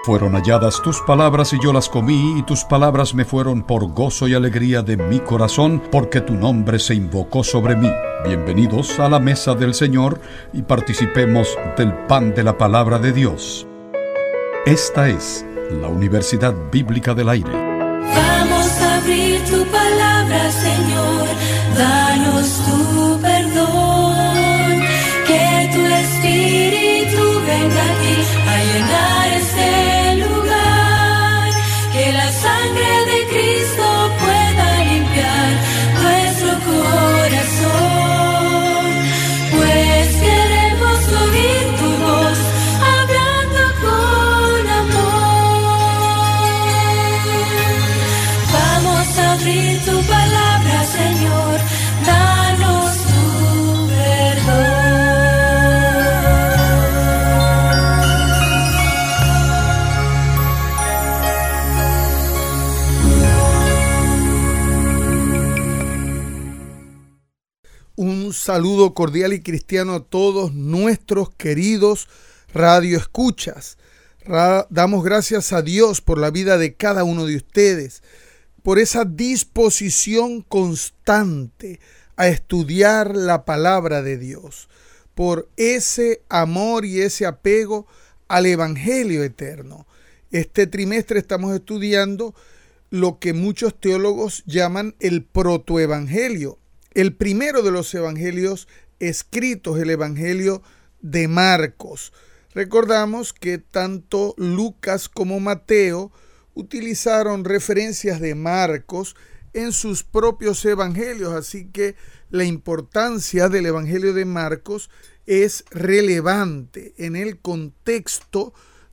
Fueron halladas tus palabras y yo las comí, y tus palabras me fueron por gozo y alegría de mi corazón, porque tu nombre se invocó sobre mí. Bienvenidos a la mesa del Señor y participemos del pan de la palabra de Dios. Esta es la Universidad Bíblica del Aire. Vamos a abrir tu palabra, Señor, danos tu perdón, que tu Espíritu venga aquí a llenar este lugar, que la sangre de Cristo pueda limpiar nuestro corazón, pues queremos oír tu voz hablando con amor. Vamos a abrir tu palabra, Señor, danos tu perdón. Un saludo cordial y cristiano a todos nuestros queridos radioescuchas. Damos gracias a Dios por la vida de cada uno de ustedes, por esa disposición constante a estudiar la palabra de Dios, por ese amor y ese apego al Evangelio eterno. Este trimestre estamos estudiando lo que muchos teólogos llaman el protoevangelio. El primero de los evangelios escritos, el evangelio de Marcos. Recordamos que tanto Lucas como Mateo utilizaron referencias de Marcos en sus propios evangelios, así que la importancia del evangelio de Marcos es relevante en el contexto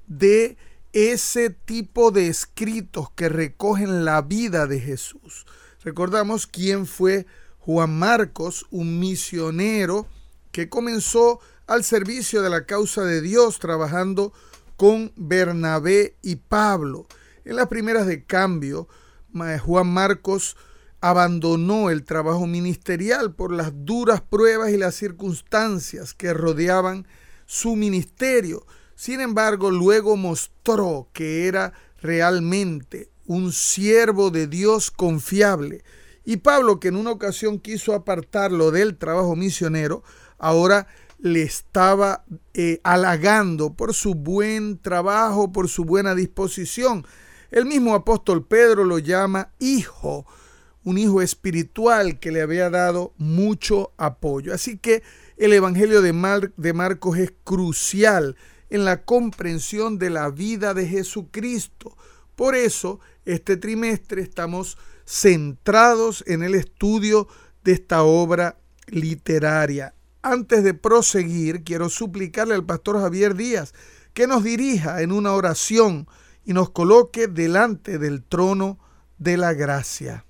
de ese tipo de escritos que recogen la vida de Jesús. Recordamos quién fue Juan Marcos, un misionero que comenzó al servicio de la causa de Dios trabajando con Bernabé y Pablo. En las primeras de cambio, Juan Marcos abandonó el trabajo ministerial por las duras pruebas y las circunstancias que rodeaban su ministerio. Sin embargo, luego mostró que era realmente un siervo de Dios confiable. Y Pablo, que en una ocasión quiso apartarlo del trabajo misionero, ahora le estaba halagando por su buen trabajo, por su buena disposición. El mismo apóstol Pedro lo llama hijo, un hijo espiritual que le había dado mucho apoyo. Así que el evangelio de Marcos es crucial en la comprensión de la vida de Jesucristo. Por eso, este trimestre estamos centrados en el estudio de esta obra literaria. Antes de proseguir, quiero suplicarle al pastor Javier Díaz que nos dirija en una oración y nos coloque delante del trono de la gracia.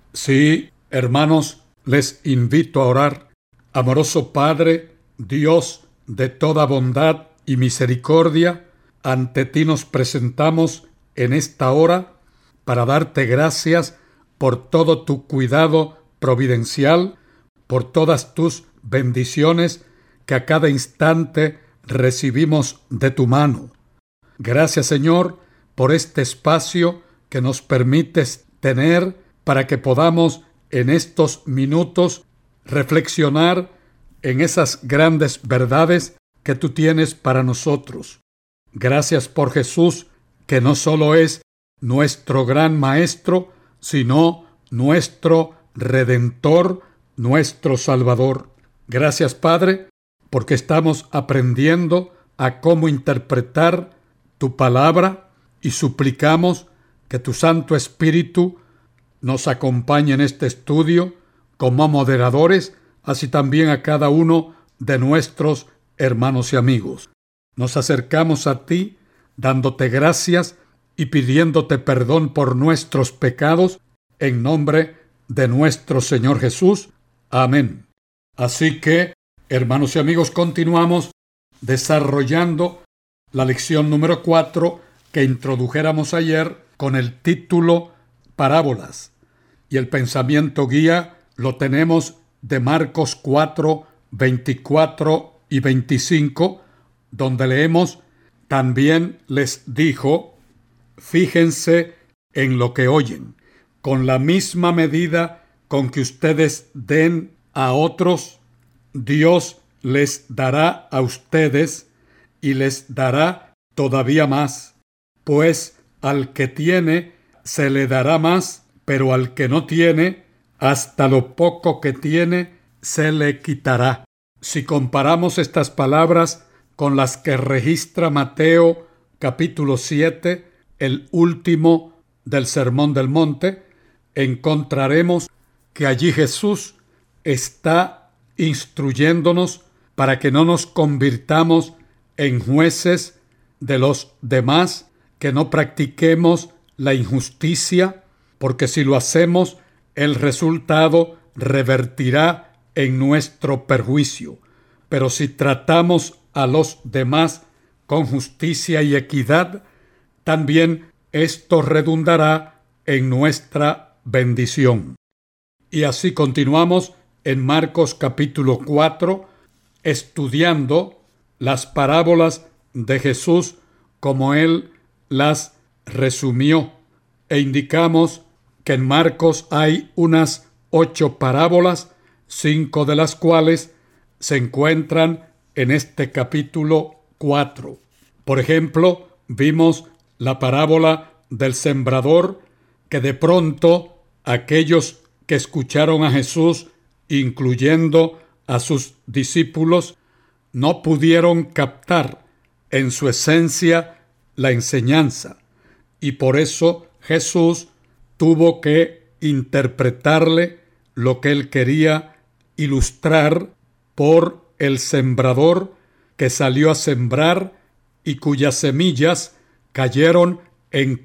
Sí, hermanos, les invito a orar. Amoroso Padre, Dios de toda bondad y misericordia, ante ti nos presentamos en esta hora para darte gracias por todo tu cuidado providencial, por todas tus bendiciones que a cada instante recibimos de tu mano. Gracias, Señor, por este espacio que nos permites tener para que podamos en estos minutos reflexionar en esas grandes verdades que tú tienes para nosotros. Gracias por Jesús, que no solo es nuestro gran maestro, sino nuestro Redentor, nuestro Salvador. Gracias, Padre, porque estamos aprendiendo a cómo interpretar tu palabra y suplicamos que tu Santo Espíritu nos acompañe en este estudio como moderadores, así también a cada uno de nuestros hermanos y amigos. Nos acercamos a ti dándote gracias y pidiéndote perdón por nuestros pecados, en nombre de nuestro Señor Jesús. Amén. Así que, hermanos y amigos, continuamos desarrollando la lección número 4 que introdujéramos ayer con el título Parábolas. Y el pensamiento guía lo tenemos de Marcos 4, 24 y 25, donde leemos: también les dijo: fíjense en lo que oyen. Con la misma medida con que ustedes den a otros, Dios les dará a ustedes y les dará todavía más. Pues al que tiene se le dará más, pero al que no tiene, hasta lo poco que tiene se le quitará. Si comparamos estas palabras con las que registra Mateo capítulo 7, el último del Sermón del Monte, encontraremos que allí Jesús está instruyéndonos para que no nos convirtamos en jueces de los demás, que no practiquemos la injusticia, porque si lo hacemos, el resultado revertirá en nuestro perjuicio. Pero si tratamos a los demás con justicia y equidad, también esto redundará en nuestra bendición. Y así continuamos en Marcos capítulo 4, estudiando las parábolas de Jesús como Él las resumió. E indicamos que en Marcos hay unas 8 parábolas, 5 de las cuales se encuentran en este capítulo 4. Por ejemplo, vimos la parábola del sembrador, que de pronto aquellos que escucharon a Jesús, incluyendo a sus discípulos, no pudieron captar en su esencia la enseñanza, y por eso Jesús tuvo que interpretarle lo que él quería ilustrar por el sembrador que salió a sembrar y cuyas semillas cayeron en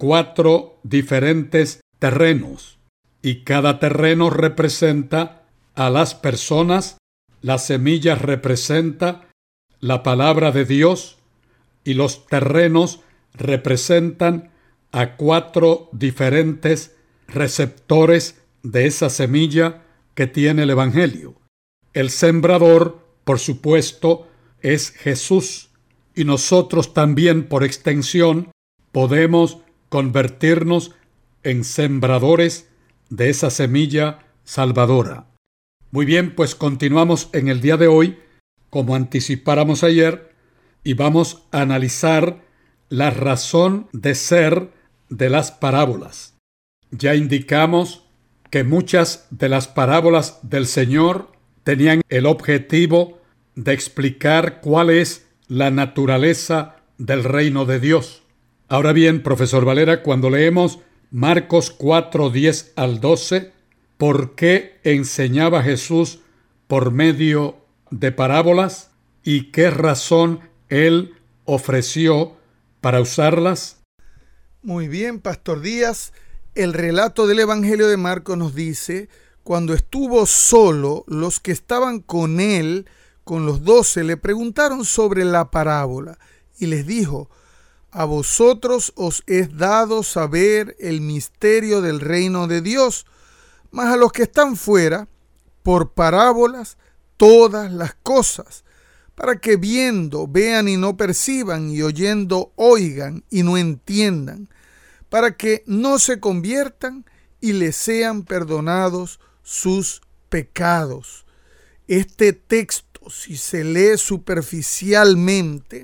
4 diferentes terrenos. Y cada terreno representa a las personas, las semillas representa la palabra de Dios y los terrenos representan a 4 diferentes receptores de esa semilla que tiene el Evangelio. El sembrador, por supuesto, es Jesús, y nosotros también, por extensión, podemos convertirnos en sembradores de esa semilla salvadora. Muy bien, pues continuamos en el día de hoy, como anticipáramos ayer, y vamos a analizar la razón de ser de las parábolas. Ya indicamos que muchas de las parábolas del Señor tenían el objetivo de explicar cuál es la naturaleza del reino de Dios. Ahora bien, profesor Valera, cuando leemos Marcos 4, 10 al 12, ¿por qué enseñaba Jesús por medio de parábolas y qué razón él ofreció para usarlas? Muy bien, Pastor Díaz. El relato del Evangelio de Marcos nos dice: cuando estuvo solo, los que estaban con él, con los 12, le preguntaron sobre la parábola y les dijo: a vosotros os es dado saber el misterio del reino de Dios, mas a los que están fuera, por parábolas, todas las cosas, para que viendo vean y no perciban, y oyendo oigan y no entiendan, para que no se conviertan y les sean perdonados sus pecados. Este texto, si se lee superficialmente,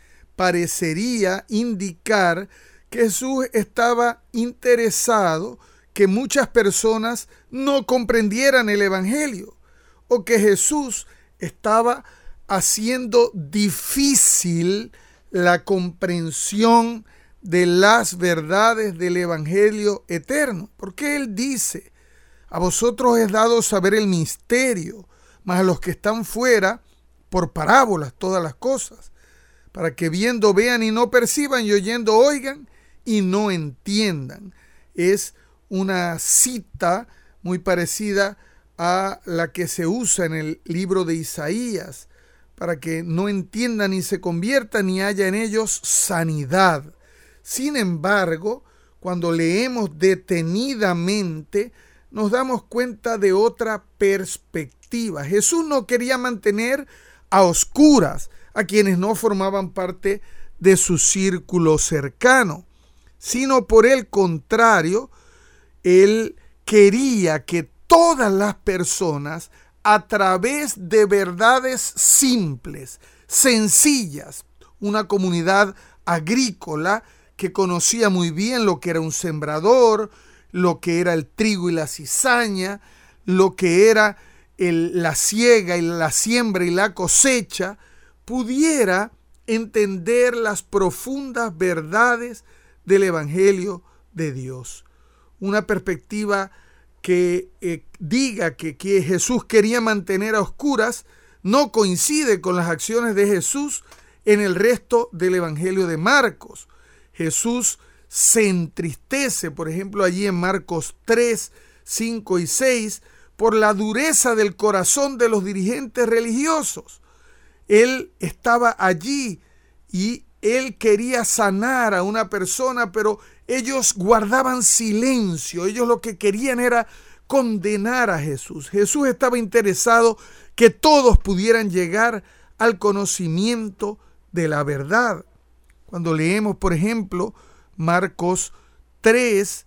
parecería indicar que Jesús estaba interesado que muchas personas no comprendieran el Evangelio, o que Jesús estaba haciendo difícil la comprensión de las verdades del Evangelio eterno. Porque Él dice: a vosotros es dado saber el misterio, mas a los que están fuera, por parábolas, todas las cosas, para que viendo vean y no perciban, y oyendo oigan y no entiendan. Es una cita muy parecida a la que se usa en el libro de Isaías, para que no entiendan ni se conviertan ni haya en ellos sanidad. Sin embargo, cuando leemos detenidamente, nos damos cuenta de otra perspectiva. Jesús no quería mantener a oscuras a quienes no formaban parte de su círculo cercano, sino por el contrario, él quería que todas las personas, a través de verdades simples, sencillas, una comunidad agrícola que conocía muy bien lo que era un sembrador, lo que era el trigo y la cizaña, lo que era la siega y la siembra y la cosecha, pudiera entender las profundas verdades del Evangelio de Dios. Una perspectiva que diga que Jesús quería mantener a oscuras no coincide con las acciones de Jesús en el resto del Evangelio de Marcos. Jesús se entristece, por ejemplo, allí en Marcos 3, 5 y 6, por la dureza del corazón de los dirigentes religiosos. Él estaba allí y él quería sanar a una persona, pero ellos guardaban silencio. Ellos lo que querían era condenar a Jesús. Jesús estaba interesado que todos pudieran llegar al conocimiento de la verdad. Cuando leemos, por ejemplo, Marcos 3,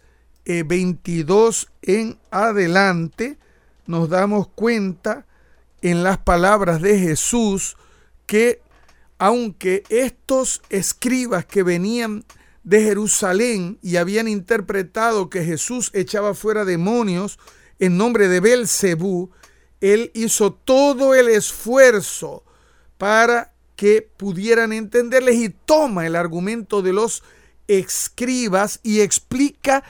22 en adelante, nos damos cuenta en las palabras de Jesús que aunque estos escribas que venían de Jerusalén y habían interpretado que Jesús echaba fuera demonios en nombre de Belcebú, él hizo todo el esfuerzo para que pudieran entenderles y toma el argumento de los escribas y explica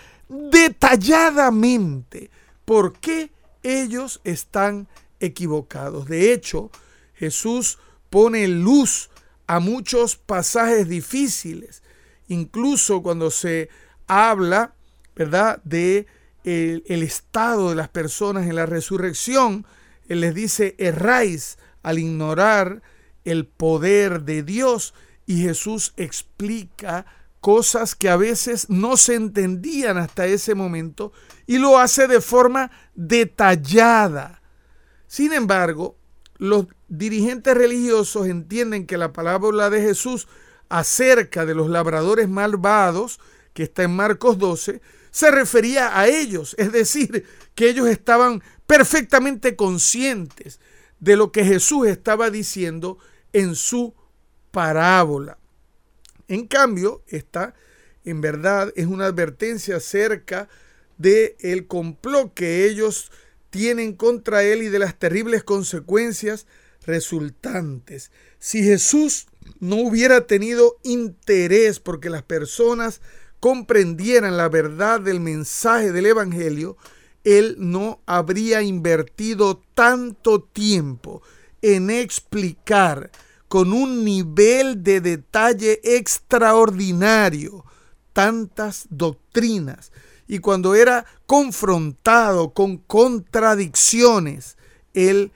detalladamente por qué ellos están equivocados. De hecho, Jesús pone luz a muchos pasajes difíciles, incluso cuando se habla, ¿verdad?, de el estado de las personas en la resurrección. Él les dice: erráis al ignorar el poder de Dios, y Jesús explica cosas que a veces no se entendían hasta ese momento y lo hace de forma detallada. Sin embargo, los dirigentes religiosos entienden que la parábola de Jesús acerca de los labradores malvados, que está en Marcos 12, se refería a ellos, es decir, que ellos estaban perfectamente conscientes de lo que Jesús estaba diciendo en su parábola. En cambio, esta en verdad es una advertencia acerca del complot que ellos tienen contra él y de las terribles consecuencias resultantes. Si Jesús no hubiera tenido interés porque las personas comprendieran la verdad del mensaje del Evangelio, él no habría invertido tanto tiempo en explicar con un nivel de detalle extraordinario tantas doctrinas. Y cuando era confrontado con contradicciones, él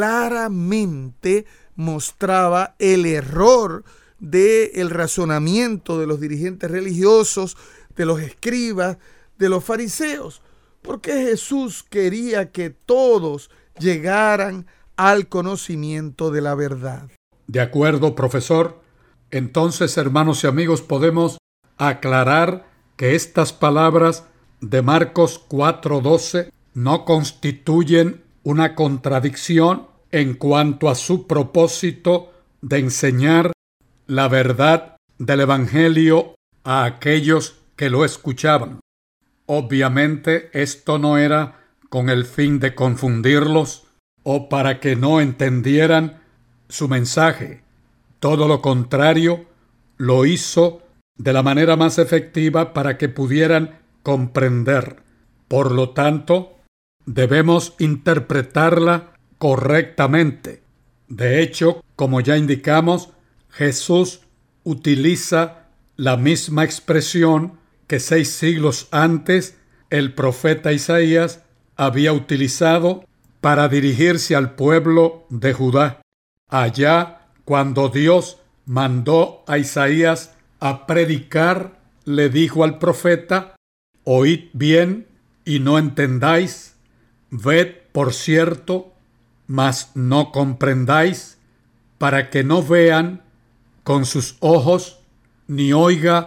claramente mostraba el error del razonamiento de los dirigentes religiosos, de los escribas, de los fariseos. Porque Jesús quería que todos llegaran al conocimiento de la verdad. De acuerdo, profesor. Entonces, hermanos y amigos, podemos aclarar que estas palabras de Marcos 4:12 no constituyen una contradicción en cuanto a su propósito de enseñar la verdad del Evangelio a aquellos que lo escuchaban. Obviamente, esto no era con el fin de confundirlos o para que no entendieran su mensaje. Todo lo contrario, lo hizo de la manera más efectiva para que pudieran comprender. Por lo tanto, debemos interpretarla correctamente. De hecho, como ya indicamos, Jesús utiliza la misma expresión que 6 siglos antes el profeta Isaías había utilizado para dirigirse al pueblo de Judá. Allá, cuando Dios mandó a Isaías a predicar, le dijo al profeta: oíd bien y no entendáis, ved por cierto, mas no comprendáis, para que no vean con sus ojos, ni oiga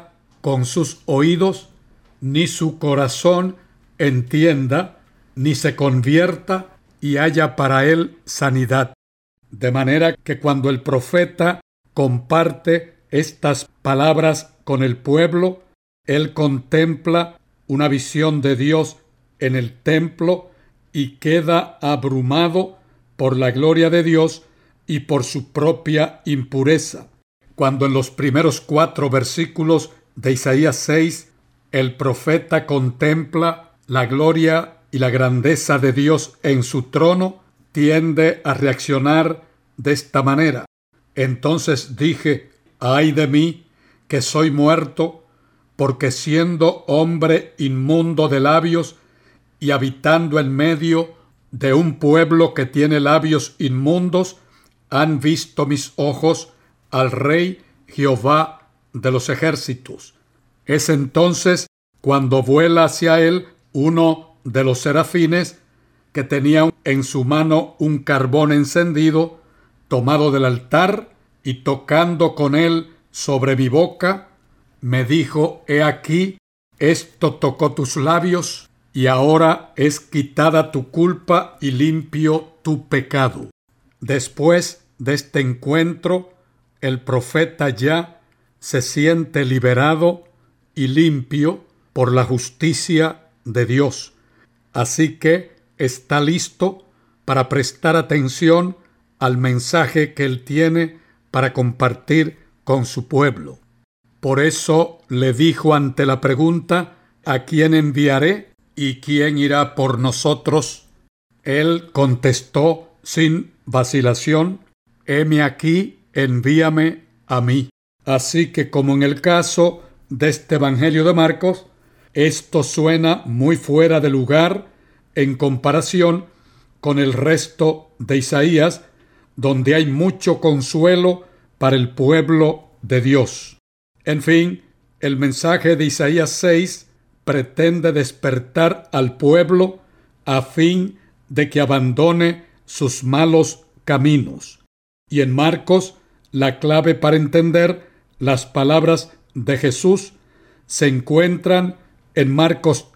con sus oídos, ni su corazón entienda, ni se convierta y haya para él sanidad. De manera que cuando el profeta comparte estas palabras con el pueblo, él contempla una visión de Dios en el templo y queda abrumado por la gloria de Dios y por su propia impureza. Cuando en los primeros 4 versículos de Isaías 6, el profeta contempla la gloria y la grandeza de Dios en su trono, tiende a reaccionar de esta manera. Entonces dije: ay de mí, que soy muerto, porque siendo hombre inmundo de labios y habitando en medio de un pueblo que tiene labios inmundos, han visto mis ojos al Rey Jehová de los ejércitos. Es entonces cuando vuela hacia él uno de los serafines, que tenía en su mano un carbón encendido, tomado del altar, y tocando con él sobre mi boca, me dijo: he aquí, esto tocó tus labios, y ahora es quitada tu culpa y limpio tu pecado. Después de este encuentro, el profeta ya se siente liberado y limpio por la justicia de Dios. Así que está listo para prestar atención al mensaje que él tiene para compartir con su pueblo. Por eso le dijo ante la pregunta: ¿a quién enviaré y quién irá por nosotros? Él contestó sin vacilación: heme aquí, envíame a mí. Así que, como en el caso de este Evangelio de Marcos, esto suena muy fuera de lugar en comparación con el resto de Isaías, donde hay mucho consuelo para el pueblo de Dios. En fin, el mensaje de Isaías 6 pretende despertar al pueblo a fin de que abandone sus malos caminos. Y en Marcos, la clave para entender las palabras de Jesús se encuentran en Marcos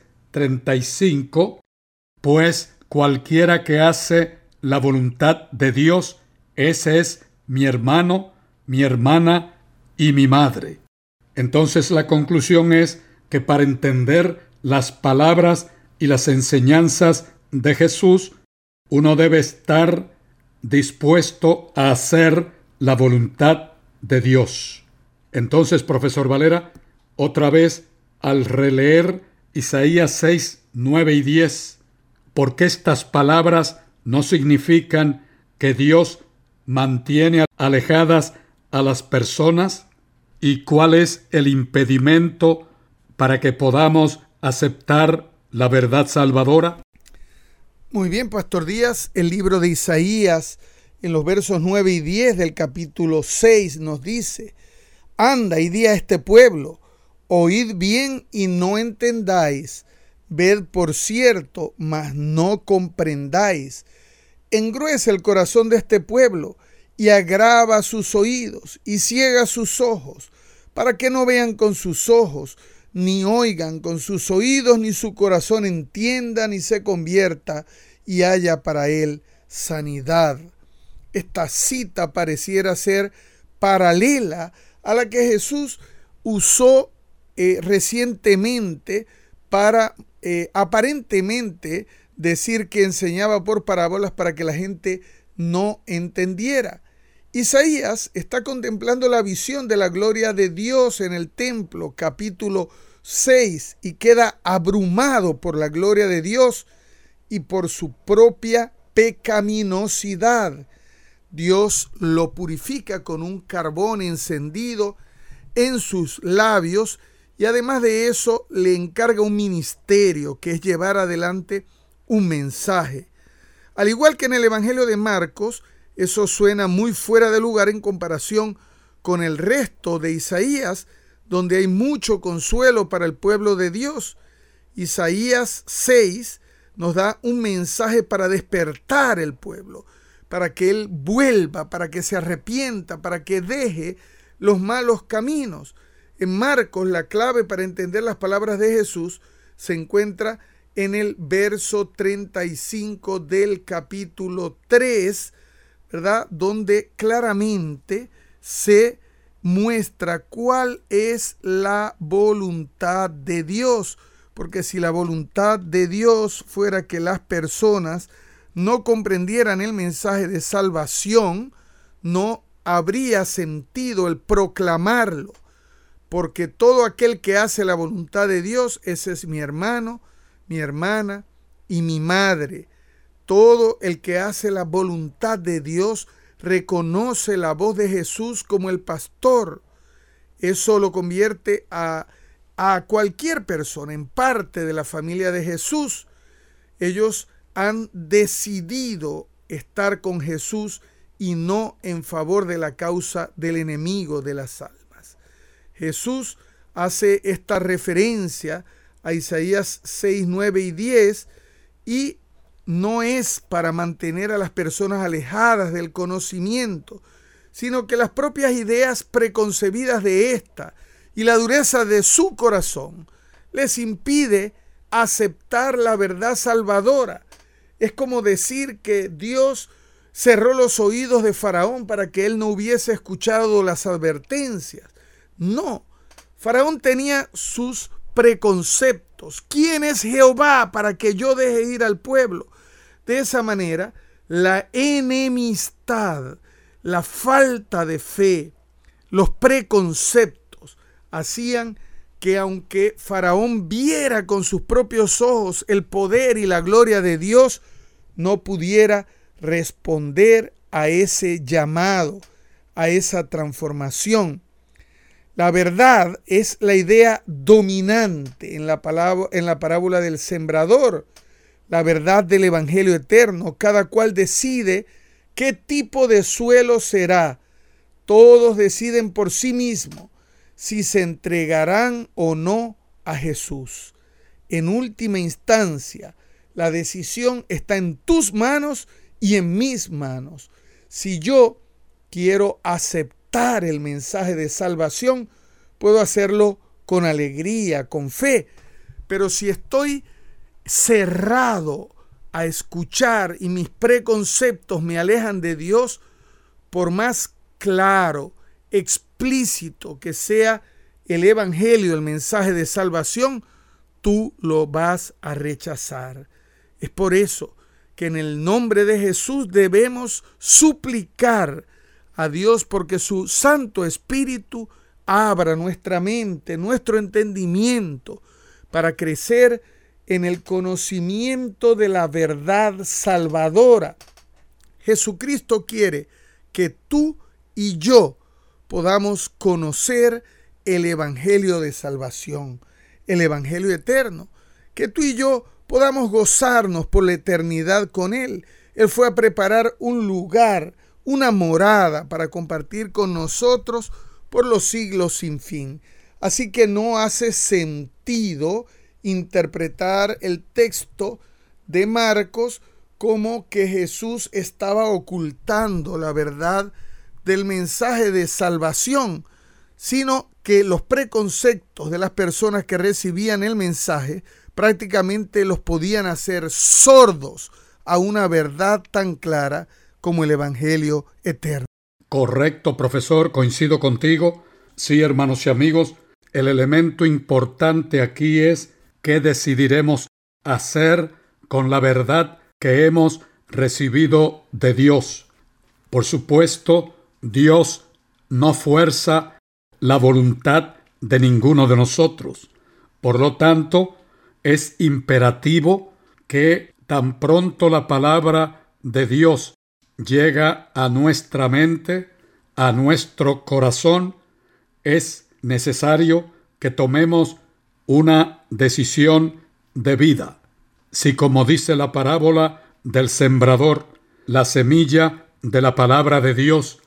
3:35, pues cualquiera que hace la voluntad de Dios, ese es mi hermano, mi hermana y mi madre. Entonces la conclusión es que para entender las palabras y las enseñanzas de Jesús, uno debe estar dispuesto a hacer la voluntad de Dios. Entonces, profesor Valera, otra vez, al releer Isaías 6, 9 y 10, ¿por qué estas palabras no significan que Dios mantiene alejadas a las personas? ¿Y cuál es el impedimento para que podamos aceptar la verdad salvadora? Muy bien, Pastor Díaz. El libro de Isaías, en los versos 9 y 10 del capítulo 6, nos dice: anda y di a este pueblo, oíd bien y no entendáis, ved por cierto, mas no comprendáis. Engruesa el corazón de este pueblo y agrava sus oídos y ciega sus ojos, para que no vean con sus ojos, ni oigan con sus oídos, ni su corazón entienda, ni se convierta y haya para él sanidad. Esta cita pareciera ser paralela a la que Jesús usó recientemente para aparentemente decir que enseñaba por parábolas para que la gente no entendiera. Isaías está contemplando la visión de la gloria de Dios en el templo, capítulo 6, y queda abrumado por la gloria de Dios y por su propia pecaminosidad. Dios lo purifica con un carbón encendido en sus labios y además de eso le encarga un ministerio, que es llevar adelante un mensaje. Al igual que en el Evangelio de Marcos, eso suena muy fuera de lugar en comparación con el resto de Isaías, donde hay mucho consuelo para el pueblo de Dios. Isaías 6 nos da un mensaje para despertar el pueblo, para que él vuelva, para que se arrepienta, para que deje los malos caminos. En Marcos, la clave para entender las palabras de Jesús se encuentra en el verso 35 del capítulo 3, ¿verdad? Donde claramente se muestra cuál es la voluntad de Dios. Porque si la voluntad de Dios fuera que las personas no comprendieran el mensaje de salvación, no habría sentido el proclamarlo. Porque todo aquel que hace la voluntad de Dios, ese es mi hermano, mi hermana y mi madre. Todo el que hace la voluntad de Dios reconoce la voz de Jesús como el pastor. Eso lo convierte a cualquier persona en parte de la familia de Jesús. Ellos han decidido estar con Jesús y no en favor de la causa del enemigo de las almas. Jesús hace esta referencia a Isaías 6, 9 y 10 y no es para mantener a las personas alejadas del conocimiento, sino que las propias ideas preconcebidas de ésta y la dureza de su corazón les impide aceptar la verdad salvadora. Es como decir que Dios cerró los oídos de Faraón para que él no hubiese escuchado las advertencias. No, Faraón tenía sus preconceptos. ¿Quién es Jehová para que yo deje ir al pueblo? De esa manera, la enemistad, la falta de fe, los preconceptos hacían que aunque Faraón viera con sus propios ojos el poder y la gloria de Dios, no pudiera responder a ese llamado, a esa transformación. La verdad es la idea dominante en la parábola del sembrador, la verdad del evangelio eterno. Cada cual decide qué tipo de suelo será. Todos deciden por sí mismos si se entregarán o no a Jesús. En última instancia, la decisión está en tus manos y en mis manos. Si yo quiero aceptar el mensaje de salvación, puedo hacerlo con alegría, con fe. Pero si estoy cerrado a escuchar y mis preconceptos me alejan de Dios, por más claro, explícito que sea el evangelio, el mensaje de salvación, tú lo vas a rechazar. Es por eso que en el nombre de Jesús debemos suplicar a Dios porque su Santo Espíritu abra nuestra mente, nuestro entendimiento, para crecer en el conocimiento de la verdad salvadora. Jesucristo quiere que tú y yo podamos conocer el evangelio de salvación, el evangelio eterno, que tú y yo podamos gozarnos por la eternidad con Él. Él fue a preparar un lugar, una morada para compartir con nosotros por los siglos sin fin. Así que no hace sentido interpretar el texto de Marcos como que Jesús estaba ocultando la verdad del mensaje de salvación, sino que los preconceptos de las personas que recibían el mensaje prácticamente los podían hacer sordos a una verdad tan clara como el evangelio eterno. Correcto, profesor, coincido contigo. Sí, hermanos y amigos, el elemento importante aquí es qué decidiremos hacer con la verdad que hemos recibido de Dios. Por supuesto, Dios no fuerza la voluntad de ninguno de nosotros. Por lo tanto, es imperativo que tan pronto la palabra de Dios llega a nuestra mente, a nuestro corazón, es necesario que tomemos una decisión de vida. Si, como dice la parábola del sembrador, la semilla de la palabra de Dios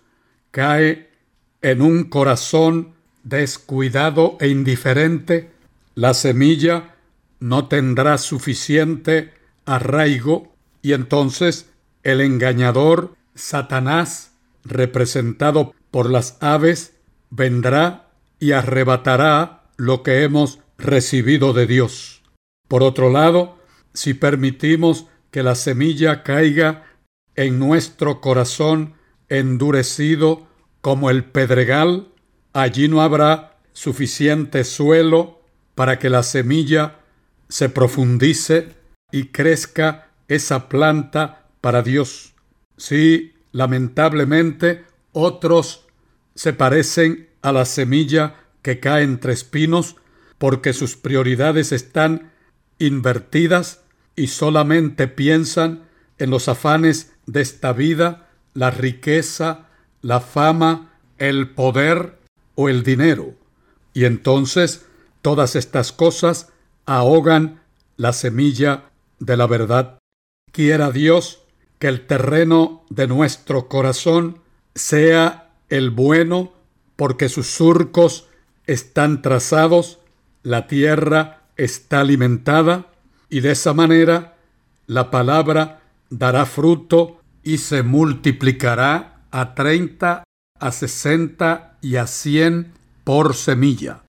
cae en un corazón descuidado e indiferente, la semilla no tendrá suficiente arraigo y entonces el engañador Satanás, representado por las aves, vendrá y arrebatará lo que hemos recibido de Dios. Por otro lado, si permitimos que la semilla caiga en nuestro corazón endurecido como el pedregal, allí no habrá suficiente suelo para que la semilla se profundice y crezca esa planta para Dios. Sí, lamentablemente, otros se parecen a la semilla que cae entre espinos porque sus prioridades están invertidas y solamente piensan en los afanes de esta vida, la riqueza, la fama, el poder o el dinero. Y entonces todas estas cosas ahogan la semilla de la verdad. Quiera Dios que el terreno de nuestro corazón sea el bueno, porque sus surcos están trazados, la tierra está alimentada, y de esa manera la palabra dará fruto y se multiplicará a 30, a 60 y a 100 por semilla.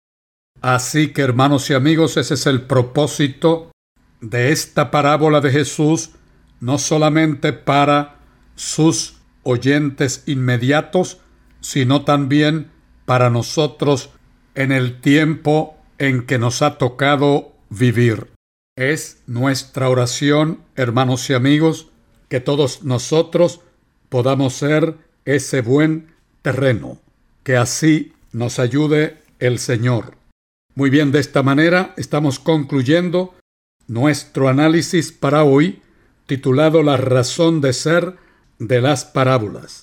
Así que, hermanos y amigos, ese es el propósito de esta parábola de Jesús, no solamente para sus oyentes inmediatos, sino también para nosotros en el tiempo en que nos ha tocado vivir. Es nuestra oración, hermanos y amigos, que todos nosotros podamos ser ese buen terreno, que así nos ayude el Señor. Muy bien, de esta manera estamos concluyendo nuestro análisis para hoy, titulado La razón de ser de las parábolas.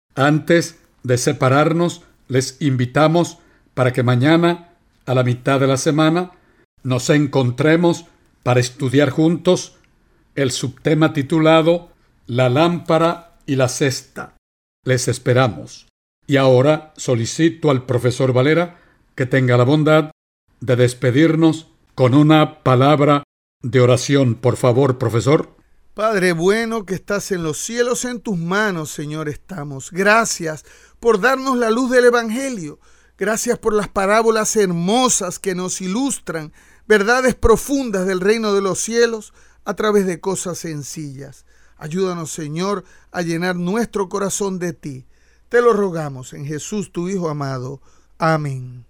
Antes de separarnos, les invitamos para que mañana, a la mitad de la semana, nos encontremos para estudiar juntos el subtema titulado La lámpara y la cesta. Les esperamos. Y ahora solicito al profesor Valera que tenga la bondad de despedirnos con una palabra de oración. Por favor, profesor. Padre bueno que estás en los cielos, en tus manos, Señor, estamos. Gracias por darnos la luz del Evangelio. Gracias por las parábolas hermosas que nos ilustran verdades profundas del reino de los cielos a través de cosas sencillas. Ayúdanos, Señor, a llenar nuestro corazón de ti. Te lo rogamos en Jesús, tu Hijo amado. Amén.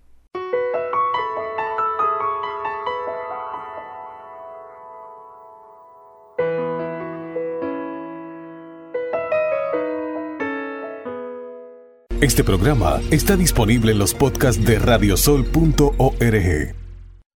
Este programa está disponible en los podcasts de radiosol.org.